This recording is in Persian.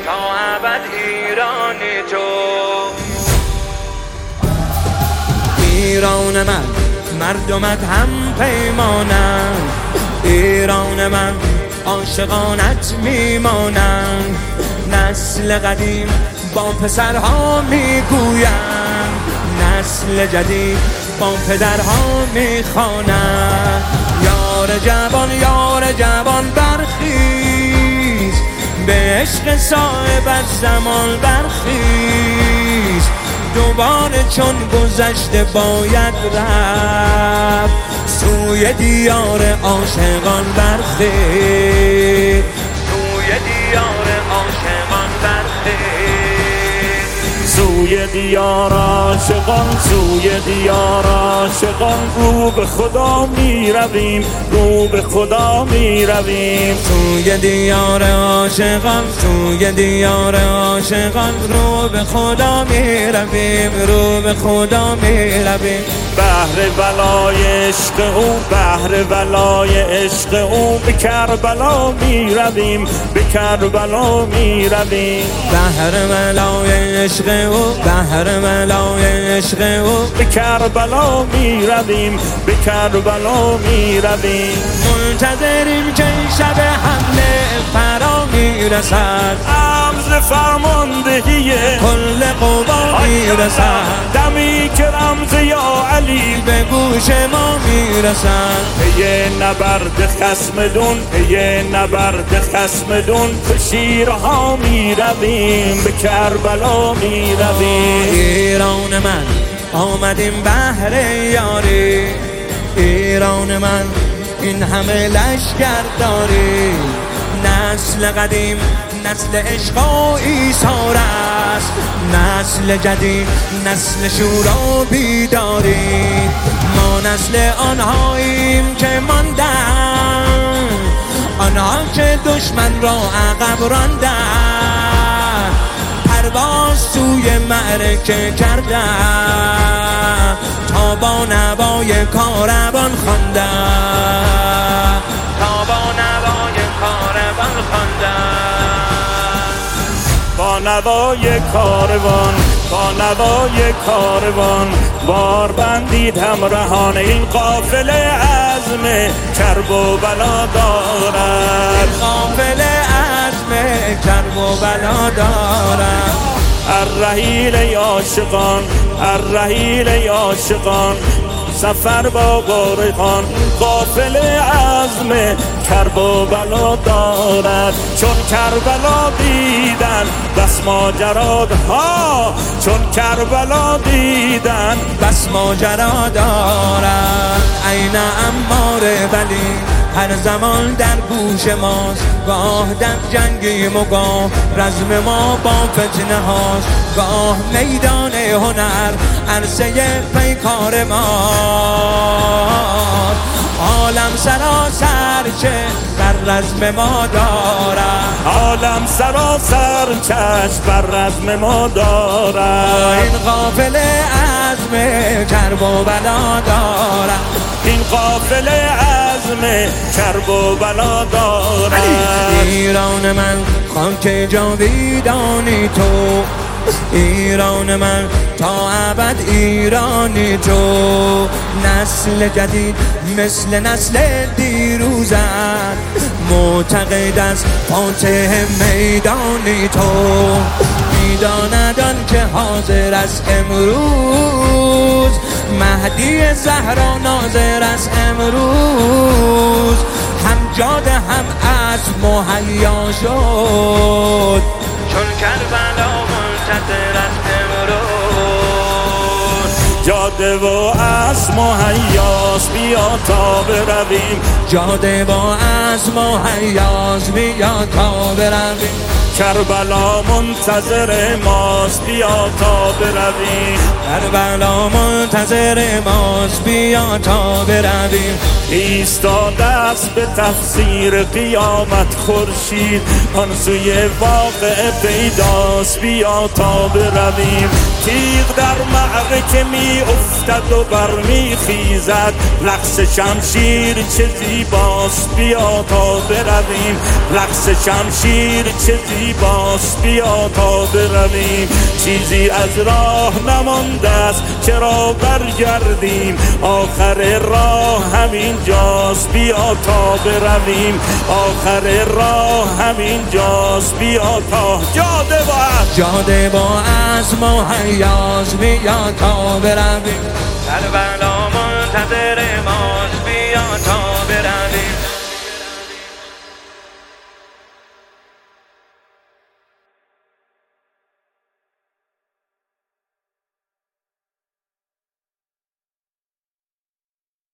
تا ابد ایرانی تو. ایران من مردمت هم پیمانند، ایران من عاشقانت میمانند. نسل قدیم با پسرها میگویند، نسل جدید با پدرها میخوانند. یار جوان برخیز، به عشق صاحب زمان برخیز. دوباره چون گذشته باید رفت، سوی دیار عاشقان برخیز، سوی دیار عاشقان برخیز. سوی دیار عاشقان، سوی دیار عاشقان، رو به خدا می رویم، رو به خدا می رویم. سوی دیار عاشقان، سوی دیار عاشقان، رو به خدا می رویم، رو به خدا می رویم. بهر ولای عشق او، بهر ولای عشق او، به کربلا می رویم، به کربلا می رویم. بهر ولای عشق او، بهر ولای عشق او، به کربلا می رویم، به کربلا می رویم. منتظریم که شب حمله فرا می رسد، عرض فرماندهی کل قوا می رسد. دمی که رمز یا علی به گوش ما می رسد. پی نبرد خصمدون، پی نبرد خصمدون، به شیرها می رویم، به کربلا می رویم. ایران من آمدیم بهر یاری، ایران من این همه لشکر داری. نسل قدیم نسل عشق و ایثار است، نسل جدید نسل شور و بیداری. ما نسل آنهاییم که ماندن، آنها که دشمن را عقب راندن، پرواز سوی معرکه کردن، تا با نوای کاروان خواندن، تا با نوای کاروان خواندن. با نوای کاروان، با نوای کاروان، بار بندید همراهان این قافله عزم کرب و بلا دارد. قافله عزم کرب و بلا دارد. الرحیل ای عاشقان، الرحیل ای عاشقان، سفر با غارقان، قافله عزم کرب و بلا دارد. چون کربلا دیدن بس ماجرادها، چون کربلا دیدن بس ماجرا دارد. عین عمار ولی هر زمان در گوش ماست، گاه در جنگیم و گاه رزم ما با فتنه هاست. گاه میدان هنر عرصه پیکار ماست، عالم سراسر چه بر رزم ما دارد، عالم سراسر چشم بر رزم ما دارد. این قافله عزم کرب و بلا دارد، این قافله عزم کرب و بلا دارد. ایران من خاک جاویدانی تو، ایران من تا ابد ایرانی تو. نسل جدید مثل نسل دیروزت، معتقد از فاتح میدانی تو. میداند آن که حاضر است امروز، مهدی زهرا ناظر است امروز. هم جاده هم اسب مهیا شد، چون کربلا منتظر است امروز. جاده و اسب مهیاست بیا تا برویم، جاده با اسب مهیاست بیا تا برویم. کربلا منتظر ماست بیا تا برویم، کربلا منتظر ماست بیا تا برویم. ایستاده است به تفسیر قیامت خورشید، آن سوی واقع پیداست بیا تا برویم. تیغ در معرکه می افتد و برمی خیزد، رقص شمشیر چه زیباست بیا تا برویم، رقص شمشیر چه زیباست زیباست بیا تا برویم چیزی از راه نمانده است چرا برگردیم آخر راه همین جاست بیا تا برویم آخر راه همین جاست بیا تا جاده با از مهیاز بیا تا برویم کربلا منتظر